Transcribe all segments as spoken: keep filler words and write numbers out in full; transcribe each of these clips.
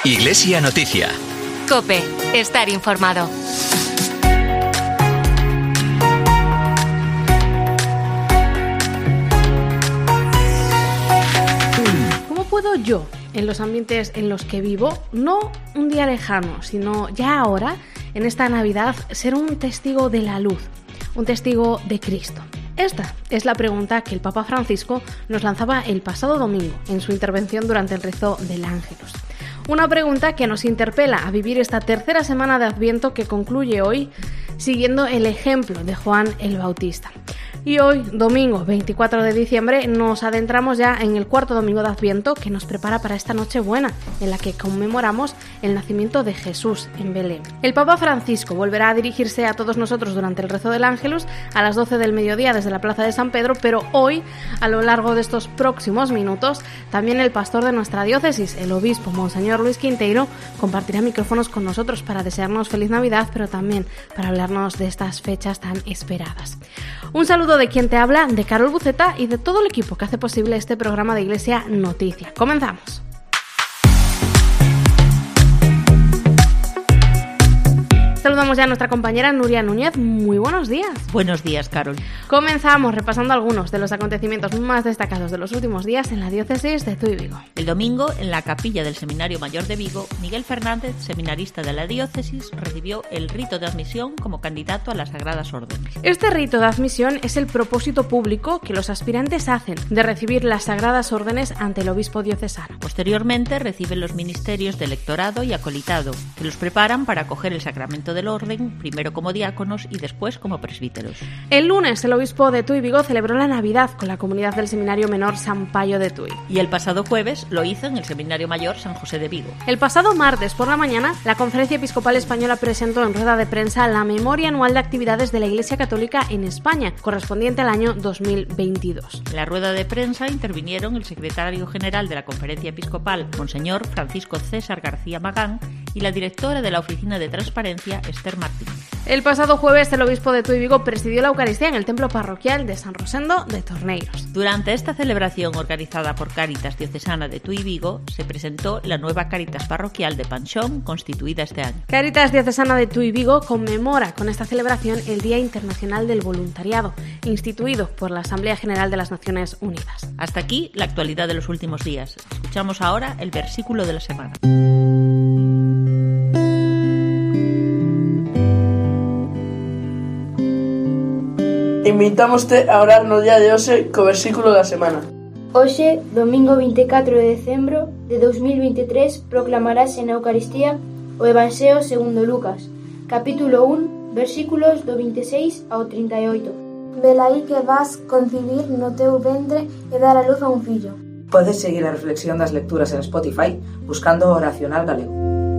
Iglesia Noticia. COPE. Estar informado. ¿Cómo puedo yo, en los ambientes en los que vivo, no un día lejano, sino ya ahora, en esta Navidad, ser un testigo de la luz, un testigo de Cristo? Esta es la pregunta que el Papa Francisco nos lanzaba el pasado domingo en su intervención durante el rezo del Ángelus. Una pregunta que nos interpela a vivir esta tercera semana de Adviento que concluye hoy siguiendo el ejemplo de Juan el Bautista. Y hoy, domingo veinticuatro de diciembre, nos adentramos ya en el cuarto domingo de Adviento que nos prepara para esta Nochebuena, en la que conmemoramos el nacimiento de Jesús en Belén. El Papa Francisco volverá a dirigirse a todos nosotros durante el rezo del Ángelus a las doce del mediodía desde la Plaza de San Pedro, pero hoy, a lo largo de estos próximos minutos, también el pastor de nuestra diócesis, el obispo Monseñor Luis Quinteiro, compartirá micrófonos con nosotros para desearnos feliz Navidad, pero también para hablarnos de estas fechas tan esperadas. Un saludo de quien te habla, de Carol Buceta y de todo el equipo que hace posible este programa de Iglesia Noticia. Comenzamos. Saludamos ya a nuestra compañera Nuria Núñez. Muy buenos días. Buenos días, Carol. Comenzamos repasando algunos de los acontecimientos más destacados de los últimos días en la diócesis de Tuy Vigo. El domingo, en la capilla del Seminario Mayor de Vigo, Miguel Fernández, seminarista de la diócesis, recibió el rito de admisión como candidato a las Sagradas Órdenes. Este rito de admisión es el propósito público que los aspirantes hacen de recibir las Sagradas Órdenes ante el obispo diocesano. Posteriormente, reciben los ministerios de lectorado y acolitado, que los preparan para acoger el sacramento del orden, primero como diáconos y después como presbíteros. El lunes, el obispo de Tuy Vigo celebró la Navidad con la comunidad del Seminario Menor San Payo de Tuy. Y el pasado jueves lo hizo en el Seminario Mayor San José de Vigo. El pasado martes por la mañana, la Conferencia Episcopal Española presentó en rueda de prensa la memoria anual de actividades de la Iglesia Católica en España, correspondiente al año dos mil veintidós. En la rueda de prensa intervinieron el secretario general de la Conferencia Episcopal, Monseñor Francisco César García Magán, y la directora de la Oficina de Transparencia, Esther Martín. El pasado jueves, el obispo de Tuy Vigo presidió la Eucaristía en el templo parroquial de San Rosendo de Torneiros. Durante esta celebración organizada por Cáritas Diocesana de Tuy Vigo, se presentó la nueva Cáritas parroquial de Panxón, constituida este año. Cáritas Diocesana de Tuy Vigo conmemora con esta celebración el Día Internacional del Voluntariado, instituido por la Asamblea General de las Naciones Unidas. Hasta aquí la actualidad de los últimos días. Escuchamos ahora el versículo de la semana. Invitámoste a orar no día de hoxe co versículo da semana. Hoxe, domingo veinticuatro de decembro de dos mil veintitrés, proclamarase na Eucaristía o Evanxeo segundo Lucas, capítulo un, versículos do veintiséis ao trinta e oito. Velaí que vas concibir no teu ventre e dar a luz a un fillo. Podes seguir a reflexión das lecturas en Spotify buscando Oracional Galego.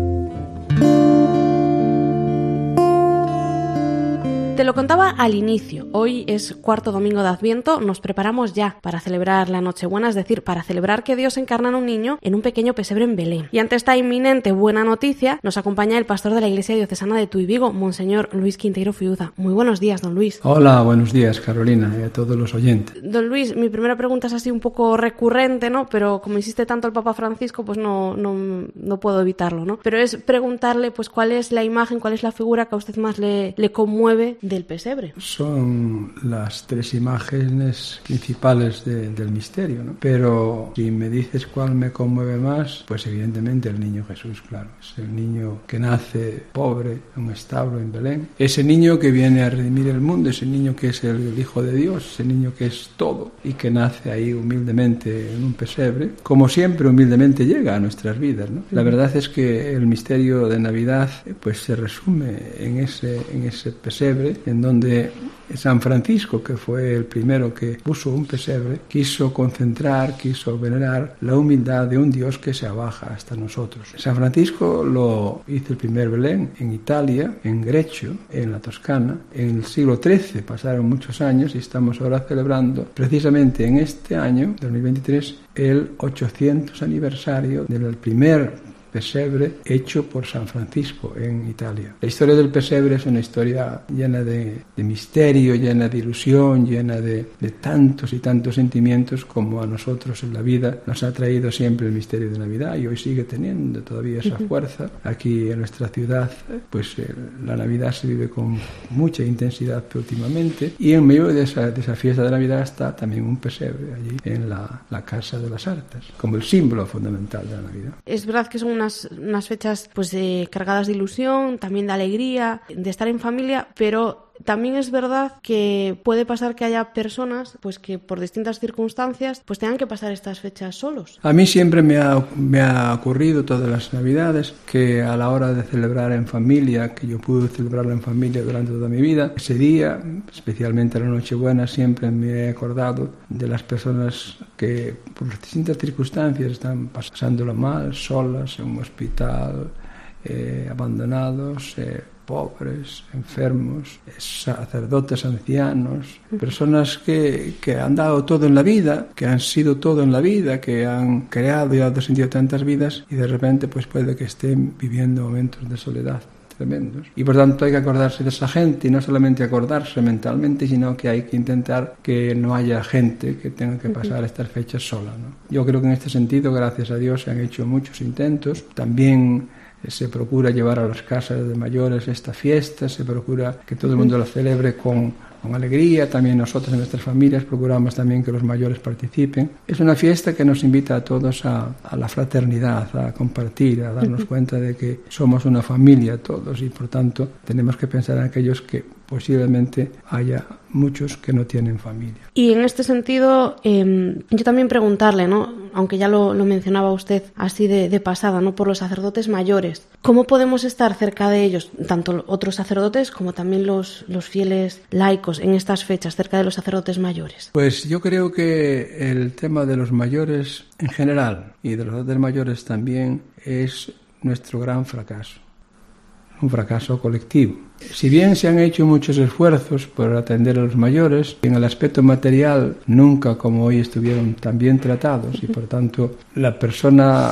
Te lo contaba al inicio, hoy es cuarto domingo de Adviento, nos preparamos ya para celebrar la Nochebuena, es decir, para celebrar que Dios encarna en un niño en un pequeño pesebre en Belén. Y ante esta inminente buena noticia, nos acompaña el pastor de la Iglesia Diocesana de Tuy Vigo, Monseñor Luis Quinteiro Fiuza. Muy buenos días, don Luis. Hola, buenos días, Carolina, y a todos los oyentes. Don Luis, mi primera pregunta es así un poco recurrente, ¿no? Pero como insiste tanto el Papa Francisco, pues no, no, no puedo evitarlo, ¿no? Pero es preguntarle, pues, cuál es la imagen, cuál es la figura que a usted más le, le conmueve del pesebre. Son las tres imágenes principales de, del misterio, ¿no? Pero si me dices cuál me conmueve más, pues evidentemente el niño Jesús, claro. Es el niño que nace pobre en un establo en Belén. Ese niño que viene a redimir el mundo, ese niño que es el, el Hijo de Dios, ese niño que es todo y que nace ahí humildemente en un pesebre, como siempre humildemente llega a nuestras vidas, ¿no? La verdad es que el misterio de Navidad pues se resume en ese, en ese pesebre, en donde donde San Francisco, que fue el primero que puso un pesebre, quiso concentrar, quiso venerar la humildad de un Dios que se abaja hasta nosotros. San Francisco lo hizo el primer Belén en Italia, en Greccio, en la Toscana, en el siglo trece, pasaron muchos años y estamos ahora celebrando precisamente en este año, dos mil veintitrés, el ochocientos aniversario del primer pesebre hecho por San Francisco en Italia. La historia del pesebre es una historia llena de, de misterio, llena de ilusión, llena de, de tantos y tantos sentimientos como a nosotros en la vida nos ha traído siempre el misterio de Navidad, y hoy sigue teniendo todavía esa fuerza. Aquí en nuestra ciudad, pues eh, la Navidad se vive con mucha intensidad últimamente, y en medio de esa, de esa fiesta de Navidad está también un pesebre allí en la, la Casa de las Artes, como el símbolo fundamental de la Navidad. Es verdad que son unas, unas fechas pues de, cargadas de ilusión, también de alegría, de estar en familia, pero también es verdad que puede pasar que haya personas pues que por distintas circunstancias pues tengan que pasar estas fechas solos. A mí siempre me ha, me ha ocurrido todas las Navidades que a la hora de celebrar en familia, que yo pude celebrarla en familia durante toda mi vida, ese día, especialmente la Nochebuena, siempre me he acordado de las personas que por distintas circunstancias están pasándolo mal, solas, en un hospital, eh, abandonados, eh, pobres, enfermos, sacerdotes ancianos, personas que, que han dado todo en la vida, que han sido todo en la vida, que han creado y dado sentido a tantas vidas, y de repente pues puede que estén viviendo momentos de soledad tremendos. Y por tanto hay que acordarse de esa gente, y no solamente acordarse mentalmente, sino que hay que intentar que no haya gente que tenga que pasar estas fechas sola, ¿no? Yo creo que en este sentido, gracias a Dios, se han hecho muchos intentos. También se procura llevar a las casas de mayores esta fiesta, se procura que todo el mundo la celebre con, con alegría. También nosotros en nuestras familias procuramos también que los mayores participen. Es una fiesta que nos invita a todos a, a la fraternidad, a compartir, a darnos cuenta de que somos una familia todos, y por tanto tenemos que pensar en aquellos que posiblemente haya muchos que no tienen familia. Y en este sentido, eh, yo también preguntarle, ¿no? Aunque ya lo, lo mencionaba usted así de, de pasada, ¿no? Por los sacerdotes mayores. ¿Cómo podemos estar cerca de ellos, tanto otros sacerdotes como también los, los fieles laicos, en estas fechas, cerca de los sacerdotes mayores? Pues yo creo que el tema de los mayores en general, y de los sacerdotes mayores también, es nuestro gran fracaso. Un fracaso colectivo. Si bien se han hecho muchos esfuerzos por atender a los mayores, en el aspecto material nunca como hoy estuvieron tan bien tratados, y por tanto la persona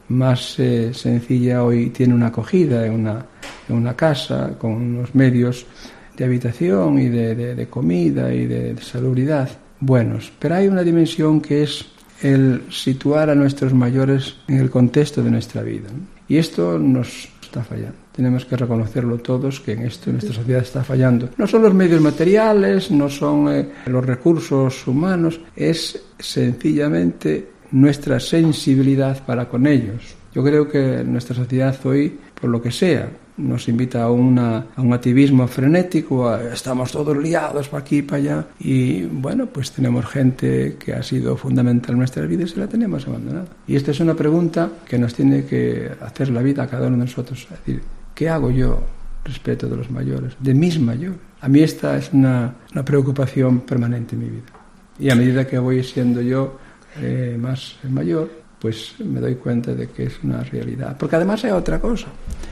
más eh, sencilla hoy tiene una acogida en una, en una casa con unos medios de habitación y de, de, de comida y de, de salubridad buenos. Pero hay una dimensión que es el situar a nuestros mayores en el contexto de nuestra vida, ¿no? Y esto nos está fallando. Tenemos que reconocerlo todos, que en esto nuestra sociedad está fallando. No son los medios materiales, no son eh, los recursos humanos, es sencillamente nuestra sensibilidad para con ellos. Yo creo que nuestra sociedad hoy, por lo que sea, nos invita a, una, a un activismo frenético, a, estamos todos liados para aquí y para allá, y bueno, pues tenemos gente que ha sido fundamental en nuestras vidas y la tenemos abandonada. Y esta es una pregunta que nos tiene que hacer la vida a cada uno de nosotros, es decir, ¿qué hago yo respecto de los mayores, de mis mayores? A mí esta es una, una preocupación permanente en mi vida, y a medida que voy siendo yo eh, más mayor, pues me doy cuenta de que es una realidad. Porque además hay otra cosa.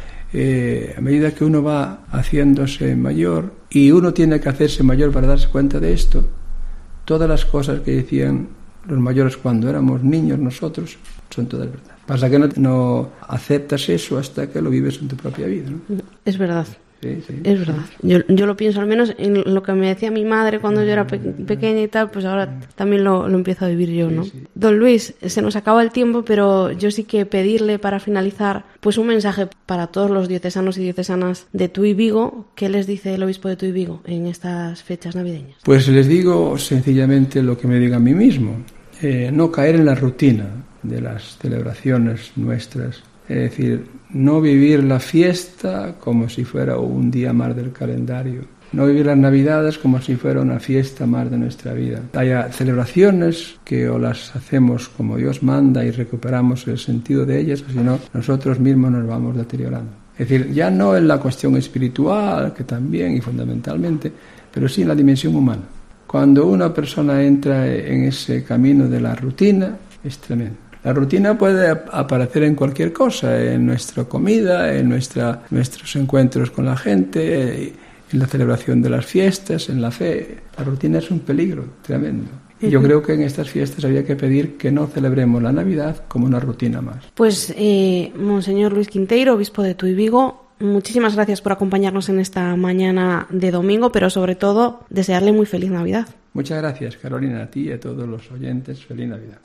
Eh, a medida que uno va haciéndose mayor, y uno tiene que hacerse mayor para darse cuenta de esto, todas las cosas que decían los mayores cuando éramos niños nosotros son todas verdad. Pasa que no, no aceptas eso hasta que lo vives en tu propia vida, ¿no? Es verdad. Sí, sí, es verdad. Sí. Yo, yo lo pienso, al menos en lo que me decía mi madre cuando yo era pe- pequeña y tal, pues ahora también lo, lo empiezo a vivir yo, ¿no? Sí, sí. Don Luis, se nos acaba el tiempo, pero yo sí que pedirle para finalizar pues un mensaje para todos los diocesanos y diocesanas de Tuy Vigo. ¿Qué les dice el obispo de Tuy Vigo en estas fechas navideñas? Pues les digo sencillamente lo que me diga a mí mismo, eh, no caer en la rutina de las celebraciones nuestras. Es decir, no vivir la fiesta como si fuera un día más del calendario. No vivir las Navidades como si fuera una fiesta más de nuestra vida. Hay celebraciones que o las hacemos como Dios manda y recuperamos el sentido de ellas, o si no, nosotros mismos nos vamos deteriorando. Es decir, ya no en la cuestión espiritual, que también y fundamentalmente, pero sí en la dimensión humana. Cuando una persona entra en ese camino de la rutina, es tremendo. La rutina puede aparecer en cualquier cosa, en nuestra comida, en nuestra, nuestros encuentros con la gente, en la celebración de las fiestas, en la fe. La rutina es un peligro tremendo. Y yo creo que en estas fiestas había que pedir que no celebremos la Navidad como una rutina más. Pues, eh, Monseñor Luis Quinteiro, obispo de Tui Vigo, muchísimas gracias por acompañarnos en esta mañana de domingo, pero sobre todo desearle muy feliz Navidad. Muchas gracias, Carolina, a ti y a todos los oyentes. Feliz Navidad.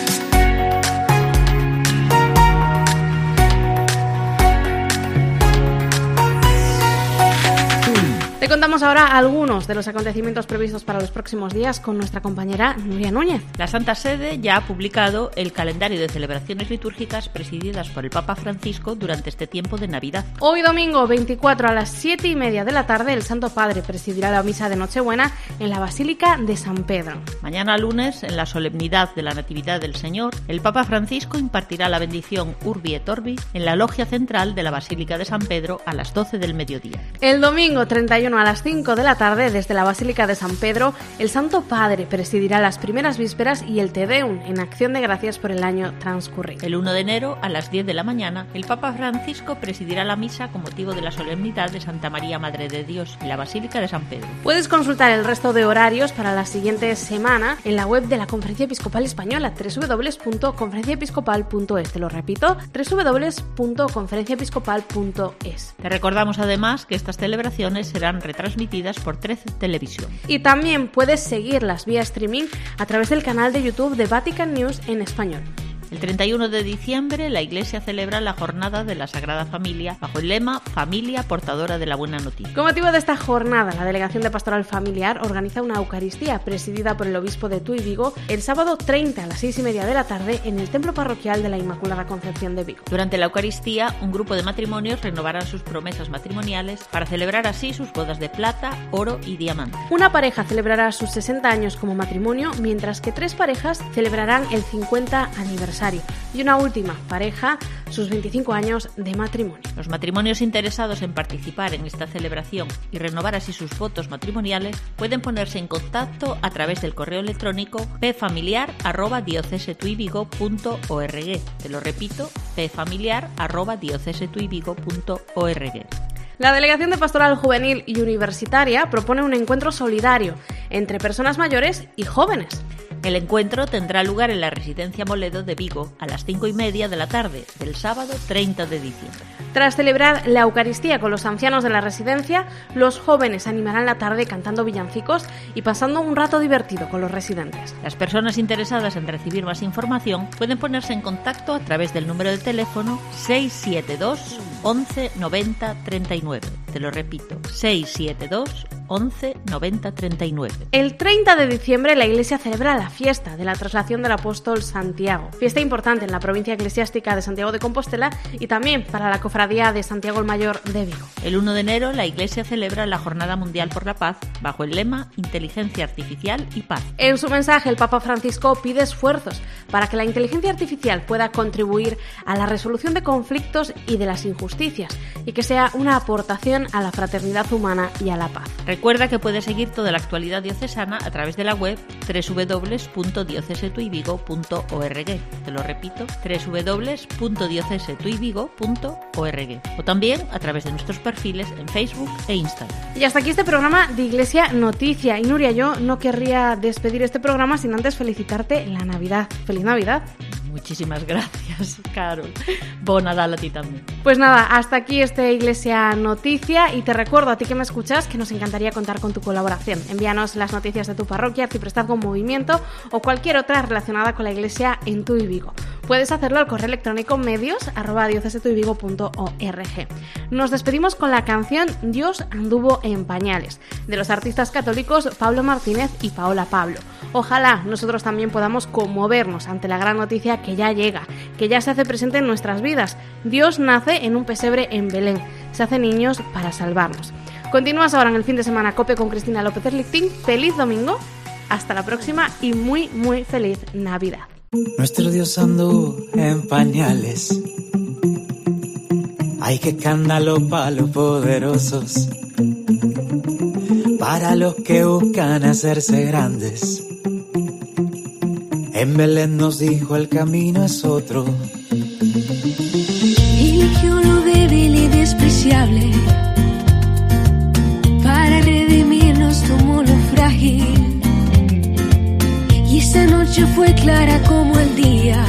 Te contamos ahora algunos de los acontecimientos previstos para los próximos días con nuestra compañera Nuria Núñez. La Santa Sede ya ha publicado el calendario de celebraciones litúrgicas presididas por el Papa Francisco durante este tiempo de Navidad. Hoy domingo veinticuatro a las siete y media de la tarde el Santo Padre presidirá la misa de Nochebuena en la Basílica de San Pedro. Mañana lunes, en la solemnidad de la Natividad del Señor, el Papa Francisco impartirá la bendición Urbi et Orbi en la logia central de la Basílica de San Pedro a las doce del mediodía. El domingo treinta y uno a las cinco de la tarde, desde la Basílica de San Pedro, el Santo Padre presidirá las primeras vísperas y el Te Deum en acción de gracias por el año transcurrido. El uno de enero, a las diez de la mañana, el Papa Francisco presidirá la misa con motivo de la solemnidad de Santa María Madre de Dios en la Basílica de San Pedro. Puedes consultar el resto de horarios para la siguiente semana en la web de la Conferencia Episcopal Española, doble u doble u doble u punto conferencia episcopal punto es. Te lo repito, doble u doble u doble u punto conferencia episcopal punto es. Te recordamos además que estas celebraciones serán retransmitidas por trece Televisión. Y también puedes seguirlas vía streaming a través del canal de YouTube de Vatican News en español. El treinta y uno de diciembre la Iglesia celebra la Jornada de la Sagrada Familia bajo el lema Familia portadora de la buena noticia. Con motivo de esta jornada, la Delegación de Pastoral Familiar organiza una Eucaristía presidida por el obispo de Tui Vigo el sábado treinta a las seis y media de la tarde en el Templo Parroquial de la Inmaculada Concepción de Vigo. Durante la Eucaristía, un grupo de matrimonios renovarán sus promesas matrimoniales para celebrar así sus bodas de plata, oro y diamante. Una pareja celebrará sus sesenta años como matrimonio, mientras que tres parejas celebrarán el cincuenta aniversario. Y una última pareja, sus veinticinco años de matrimonio. Los matrimonios interesados en participar en esta celebración y renovar así sus votos matrimoniales pueden ponerse en contacto a través del correo electrónico p familiar arroba diocesetuivigo punto org. Te lo repito, p familiar arroba diocesetuivigo punto org. La Delegación de Pastoral Juvenil y Universitaria propone un encuentro solidario entre personas mayores y jóvenes. El encuentro tendrá lugar en la Residencia Moledo de Vigo a las cinco y media de la tarde del sábado treinta de diciembre. Tras celebrar la Eucaristía con los ancianos de la residencia, los jóvenes animarán la tarde cantando villancicos y pasando un rato divertido con los residentes. Las personas interesadas en recibir más información pueden ponerse en contacto a través del número de teléfono seis siete dos once noventa treinta y nueve. Te lo repito, seis siete dos once noventa treinta y nueve. El treinta de diciembre la Iglesia celebra la fiesta de la traslación del apóstol Santiago, fiesta importante en la provincia eclesiástica de Santiago de Compostela y también para la cofradía de Santiago el Mayor de Vigo. El uno de enero la Iglesia celebra la Jornada Mundial por la Paz bajo el lema Inteligencia Artificial y Paz. En su mensaje el Papa Francisco pide esfuerzos para que la inteligencia artificial pueda contribuir a la resolución de conflictos y de las injusticias y que sea una aportación a la fraternidad humana y a la paz. Recuerda que puedes seguir toda la actualidad diocesana a través de la web doble u doble u doble u punto diocesetuivigo punto org. Te lo repito, doble u doble u doble u punto diocesetuivigo punto org. O también a través de nuestros perfiles en Facebook e Instagram. Y hasta aquí este programa de Iglesia Noticia. Y Nuria, yo no querría despedir este programa sin antes felicitarte la Navidad. ¡Feliz Navidad! Muchísimas gracias, Carol. Bon Nadal a ti también. Pues nada, hasta aquí este Iglesia Noticia y te recuerdo a ti que me escuchas que nos encantaría contar con tu colaboración. Envíanos las noticias de tu parroquia, Arciprestazgo Movimiento o cualquier otra relacionada con la Iglesia en Tui Vigo. Puedes hacerlo al correo electrónico medios arroba diocesetuivigo punto org. Nos despedimos con la canción Dios anduvo en pañales, de los artistas católicos Pablo Martínez y Paola Pablo. Ojalá nosotros también podamos conmovernos ante la gran noticia que ya llega, que ya se hace presente en nuestras vidas. Dios nace en un pesebre en Belén, se hace niños para salvarnos. Continúas ahora en el fin de semana COPE con Cristina López Erlichting. Feliz domingo, hasta la próxima y muy muy feliz Navidad. Nuestro Dios anduvo en pañales. Ay, qué escándalo para los poderosos, para los que buscan hacerse grandes. En Belén nos dijo el camino es otro. Eligió lo débil y despreciable, para redimirnos tomó lo frágil noche fue clara como el día.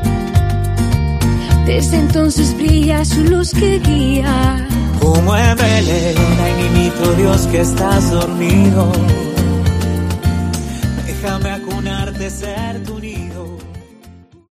Desde entonces brilla su luz que guía. Muévele, niñito Dios que estás dormido. Déjame acunarte, ser tu nido.